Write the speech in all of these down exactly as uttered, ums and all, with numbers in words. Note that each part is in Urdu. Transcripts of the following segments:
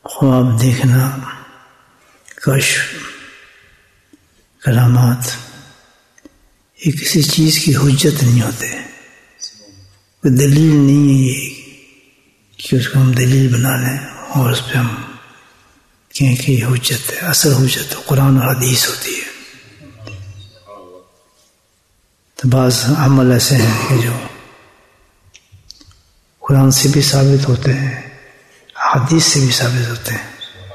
خواب دیکھنا، کشف، کرامات یہ کسی چیز کی حجت نہیں ہوتے، کوئی دلیل نہیں ہے یہ کہ اس کو ہم دلیل بنا لیں اور اس پہ ہم کہیں کہ یہ حجت ہے. اصل حجت قرآن اور حدیث ہوتی ہے. تو بعض عمل ایسے ہیں کہ جو قرآن سے بھی ثابت ہوتے ہیں، حدیث سے بھی ثابت ہوتے ہیں،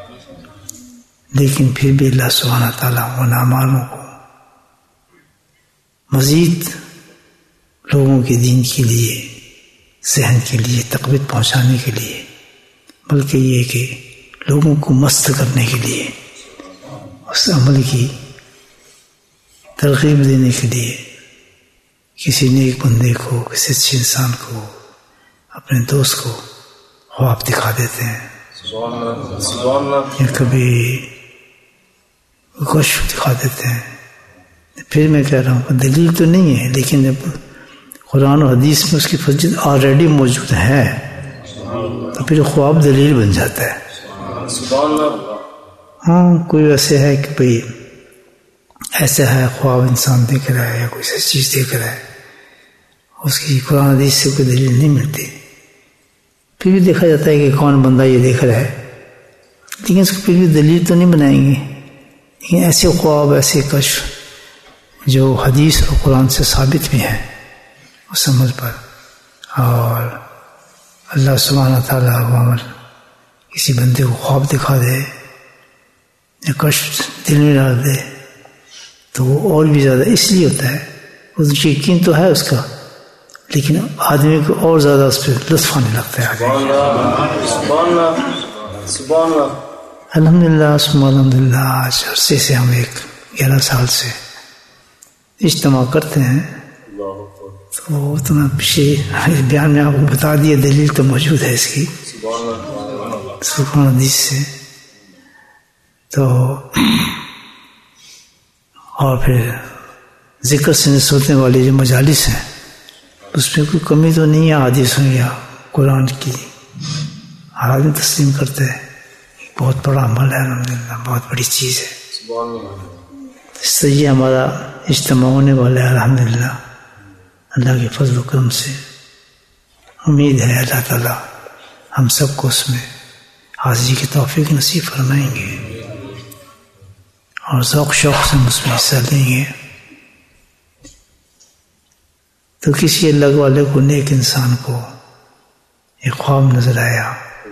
لیکن پھر بھی اللہ سبحانہ تعالیٰ ان اعمالوں کو مزید لوگوں کے دین کے لیے، ذہن کے لیے تقویت پہنچانے کے لیے، بلکہ یہ کہ لوگوں کو مست کرنے کے لیے، اس عمل کی ترغیب دینے کے لیے کسی نیک بندے کو، کسی اچھے انسان کو، اپنے دوست کو خواب دکھا دیتے ہیں، یا کبھی کشف دکھا دیتے ہیں. پھر میں کہہ رہا ہوں کہ دلیل تو نہیں ہے، لیکن جب قرآن و حدیث میں اس کی فضیلت آلریڈی موجود ہے تو پھر خواب دلیل بن جاتا ہے. ہاں کوئی ویسے ہے کہ بھئی ایسا ہے خواب انسان دیکھ رہا ہے یا کوئی ایسی چیز دیکھ رہا ہے، اس کی قرآن حدیث سے کوئی دلیل نہیں ملتی، پھر بھی دیکھا جاتا ہے کہ کون بندہ یہ دیکھ رہا ہے، لیکن اس کو پھر بھی دلیل تو نہیں بنائیں گے. لیکن ایسے خواب، ایسے کشف جو حدیث اور قرآن سے ثابت بھی ہیں اس سمجھ پر، اور اللہ سبحانہ تعالیٰ وہ عمل کسی بندے کو خواب دکھا دے یا کشف دل میں ڈال دے تو وہ اور بھی زیادہ اس لیے ہوتا ہے، اس یقین تو ہے اس کا، لیکن آدمی کو اور زیادہ اس پہ لطف آنے لگتا ہے. الحمد للہ ثم الحمد للہ آج عرصے سے ہم ایک گیارہ سال سے اجتماع کرتے ہیں، تو تو میں پچھلے بیان میں آپ کو بتا دیا، دلیل تو موجود ہے اس کی قرآن حدیث سے. تو اور پھر ذکر سے نسبتیں والی جو مجالس ہیں اس میں کوئی کمی تو نہیں ہے، حدیثوں یا قرآن کی ہر آدمی تسلیم کرتے ہیں. بہت بڑا عمل ہے، الحمدللہ بہت بڑی چیز ہے. اس سے یہ ہمارا اجتماع ہونے والا ہے الحمدللہ اللہ کے فضل و کرم سے. امید ہے اللہ تعالیٰ ہم سب کو اس میں حاضری کی توفیق نصیب فرمائیں گے اور ذوق شوق سے اس میں حصہ لیں گے. تو کسی اللہ والے کو، نیک انسان کو ایک خواب نظر آیا،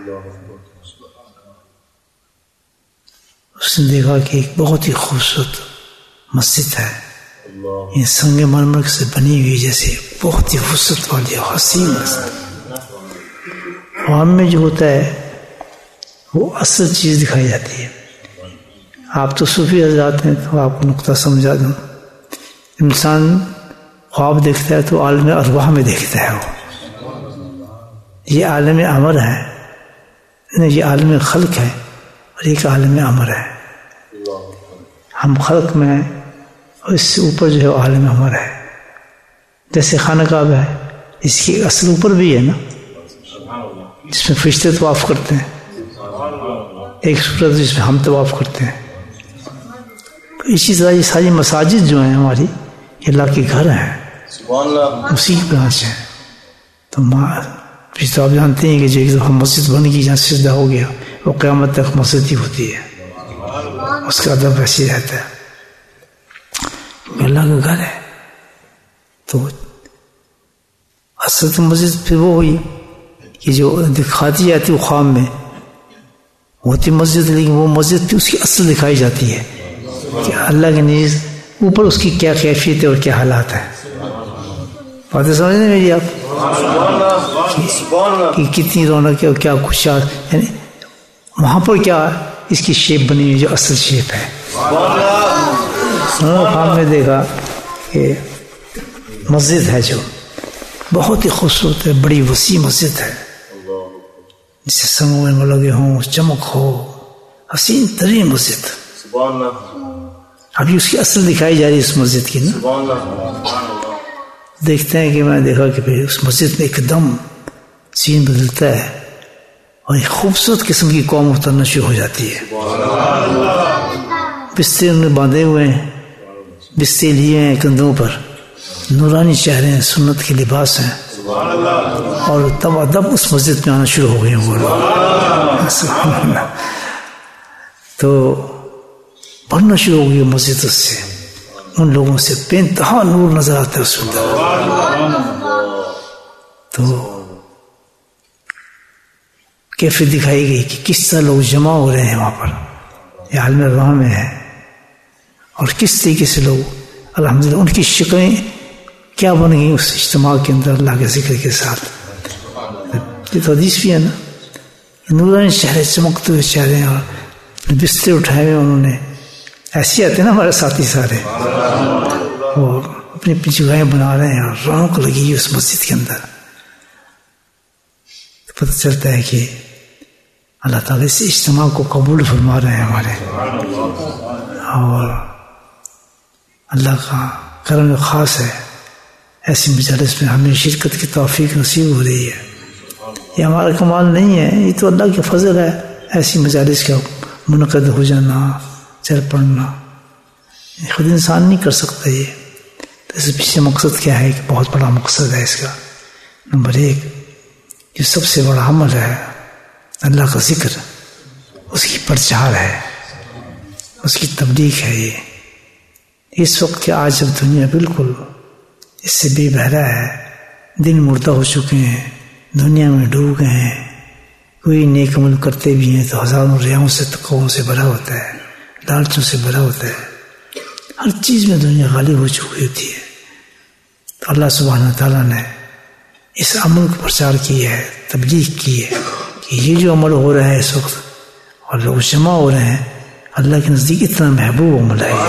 اس نے دیکھا کہ ایک بہت ہی خوبصورت مسجد ہے، یہ سنگ مرمر سے بنی ہوئی، جیسے بہت ہی وسعت والی حسین مسجد. خواب میں جو ہوتا ہے وہ اصل چیز دکھائی جاتی ہے. آپ تو صوفی حضرات ہیں تو آپ کو نقطہ سمجھا دوں. انسان خواب دیکھتا ہے تو عالم ارواح میں دیکھتا ہے، وہ یہ عالم امر ہے، یہ عالم خلق ہے اور ایک عالم امر ہے. ہم خلق میں ہیں اور اس سے اوپر جو ہے وہ عالم امر ہے. جیسے خانہ کعبہ ہے، اس کی اصل اوپر بھی ہے نا، جس میں فرشتے طواف کرتے ہیں، ایک صورت جس میں ہم طواف کرتے ہیں. اسی طرح یہ ساری مساجد جو ہیں ہماری اللہ کے گھر ہیں، اسی کی برانچ ہیں. تو پھر تو آپ جانتے ہیں کہ جو ایک دفعہ مسجد بن گئی، جہاں سجدہ ہو گیا وہ قیامت تک مسجد ہی ہوتی ہے، اس کا ادب ویسے رہتا ہے، اللہ کا گھر ہے. تو اصل تو مسجد پھر وہ ہوئی کہ جو دکھاتی جاتی وہ خواب میں ہوتی مسجد، لیکن وہ مسجد پھر اس کی اصل دکھائی جاتی ہے کہ اللہ کے نیز اوپر اس کی کیا کیفیت ہے اور کیا حالات ہیں. باتیں سمجھ نہیں میری آپ کہ کتنی رونق ہے اور کیا کچھ، یعنی وہاں پر کیا اس کی شیپ بنی ہوئی جو اصل شیپ ہے. خواب میں دیکھا کہ مسجد ہے جو بہت ہی خوبصورت ہے، بڑی وسیع مسجد ہے، جسے سنگوں میں لگے ہوں، چمک ہو، حسین ترین مسجد. ابھی اس کی اصل دکھائی جا رہی ہے اس مسجد کی نا. دیکھتے ہیں کہ میں نے دیکھا کہ پھر اس مسجد میں ایک دم سین بدلتا ہے اور ایک خوبصورت قسم کی قوم اترنا شروع ہو جاتی ہے. بستے انہیں باندھے ہوئے ہیں، بستے لیے ہیں کندھوں پر، نورانی چہرے ہیں، سنت کے لباس ہیں، اور تب ادب اس مسجد میں آنا شروع ہو گئے ہیں وہ لوگ. تو پڑھنا شروع ہو گئی مسجد اس سے، ان لوگوں سے بے انتہا نور نظر آتا ہے اس وقت. تو کیفیت دکھائی گئی کہ کس طرح لوگ جمع ہو رہے ہیں وہاں پر، یہ عالم ارواح میں ہے، اور کس طریقے سے لوگ الحمدللہ ان کی شکلیں کیا بن گئی اس اجتماع کے اندر اللہ کے ذکر کے ساتھ. یہ تو حدیث بھی ہے نا، نورانی چہرے، چمکتے ہوئے چہرے، اور بستر اٹھائے ہوئے انہوں نے. ایسے آتے ہیں نا ہمارے ساتھی سارے، وہ اپنی اپنی جگہیں بنا رہے ہیں اور رونق لگی اس مسجد کے اندر. تو پتہ چلتا ہے کہ اللہ تعالیٰ اس اجتماع کو قبول فرما رہے ہیں ہمارے، اور اللہ کا کرم خاص ہے. ایسی مجالس میں ہمیں شرکت کی توفیق نصیب ہو رہی ہے. یہ ہمارا کمال نہیں ہے، یہ تو اللہ کے فضل ہے. ایسی مجالس کا منعقد ہو جانا، چل پڑنا، خود انسان نہیں کر سکتا. یہ اس پیچھے مقصد کیا ہے؟ کہ بہت بڑا مقصد ہے اس کا. نمبر ایک، جو سب سے بڑا عمل ہے اللہ کا ذکر، اس کی پرچار ہے، اس کی تبلیغ ہے. یہ اس وقت کہ آج جب دنیا بالکل اس سے بے بہرا ہے، دن مردہ ہو چکے ہیں، دنیا میں ڈوب گئے ہیں. کوئی نیک عمل کرتے بھی ہیں تو ہزاروں ریاؤں سے، تقووں سے بھرا ہوتا ہے، لالچوں سے بھرا ہوتا ہے. ہر چیز میں دنیا غالب ہو چکی ہوتی ہے. تو اللہ سبحانہ تعالیٰ نے اس عمل کو پرچار کی ہے، تبلیغ کی ہے کہ یہ جو عمل ہو رہا ہے اس وقت اور لوگ جمع ہو رہے ہیں، اللہ کے نزدیک اتنا محبوب عمل ہے.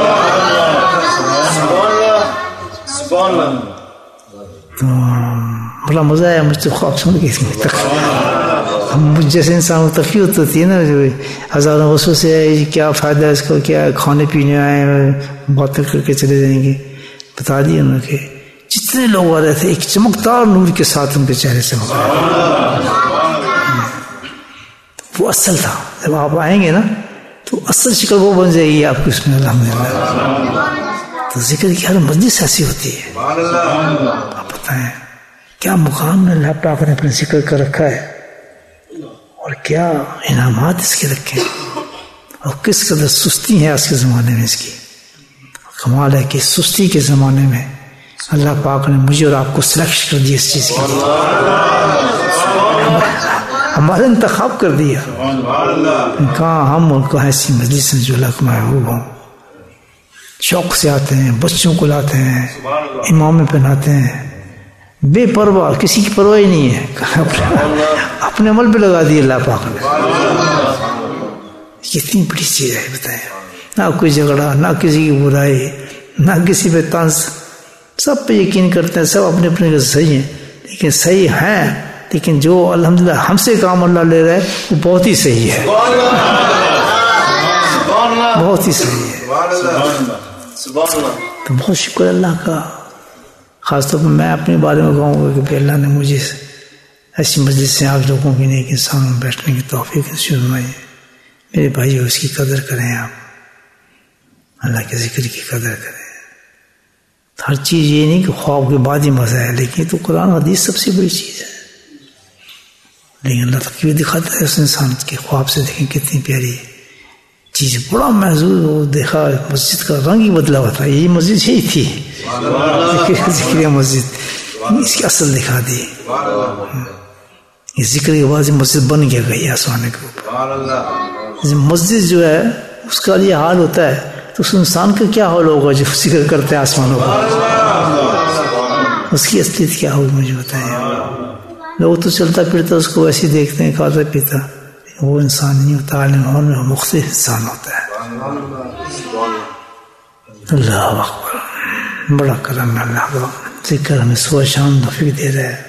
تو بڑا مزہ آیا مجھ تو خواب سن کے. مجھ جیسے انسان تفریح ہوتی ہے نا، جو ہزاروں وسوں سے کیا فائدہ ہے اس کو، کیا کھانے پینے آئے باتیں کر کے چلے جائیں گے. بتا دیا انہوں نے کہ جتنے لوگ آ رہے تھے ایک چمکدار نور کے ساتھ ان کے چہرے سے چمک رہے تھے. وہ اصل تھا. جب آپ آئیں گے نا تو اصل شکل وہ بن جائے گی آپ کی اس میں الحمدللہ. تو ذکر کی ہر مجلس ایسی ہوتی ہے. آپ بتائیں کیا مقام میں اللہ پاک نے اپنے ذکر کر رکھا ہے، اور کیا انعامات اس کے رکھے ہیں، اور کس قدر سستی ہے آج کے زمانے میں اس کی. کمال ہے کہ سستی کے زمانے میں اللہ پاک نے مجھے اور آپ کو سلیکٹ کر دیا اس چیز کے لیے، ہمارا انتخاب کر دیا. کہاں ہم ان کو ایسی مجلس میں جو اللہ کو محبوب ہوں، شوق سے آتے ہیں، بچوں کو لاتے ہیں، امام پہناتے ہیں، بے پرواہ، کسی کی پرواہ ہی نہیں ہے، اپنے عمل پہ لگا دی اللہ پاک نے. کتنی بڑی چیز ہے بتائیں. نہ کوئی جھگڑا، نہ کسی کی برائی، نہ کسی پہ طنز، سب پہ یقین کرتے ہیں، سب اپنے اپنے کے صحیح ہیں، لیکن صحیح ہیں، لیکن جو الحمدللہ ہم سے کام اللہ لے رہا ہے وہ بہت ہی صحیح ہے، بہت ہی صحیح ہے. تو بہت شکر اللہ کا. خاص طور پر میں اپنے بارے میں کہوں گا کہ اللہ نے مجھے ایسی مجلس سے آپ لوگوں کی نیک انسانوں میں بیٹھنے کی توفیق نصیب فرمائی. میرے بھائیو، اس کی قدر کریں، آپ اللہ کے ذکر کی قدر کریں. ہر چیز یہ نہیں کہ خواب کے بعد ہی مزہ ہے، لیکن تو قرآن حدیث سب سے بڑی چیز ہے. لیکن اللہ تک یہ دکھاتا ہے اس انسان کے خواب سے. دیکھیں کتنی پیاری چیز، بڑا محظوظ ہو. دیکھا مسجد کا رنگ ہی بدلا ہوا تھا، یہ مسجد یہی تھی، ذکر مسجد اس کی اصل دکھا دی. یہ ذکر کے بعد مسجد بن گیا گئی آسمان کے اوپر. مسجد جو ہے اس کا یہ حال ہوتا ہے تو اس انسان کا کیا حال ہوگا جو ذکر کرتے ہیں آسمانوں پر، اس کی اصلیت کیا ہوگی مجھے بتائیں. لوگ تو چلتا پھرتا اس کو ویسے دیکھتے ہیں، کھاتا پیتا، وہ انسان نہیں ہوتا، عالم اور میں مختلف انسان ہوتا ہے. اللہ اکبر، بڑا کرم ہے اللہ کا. ذکر ہمیں صبح شام توفیق دے رہا ہے.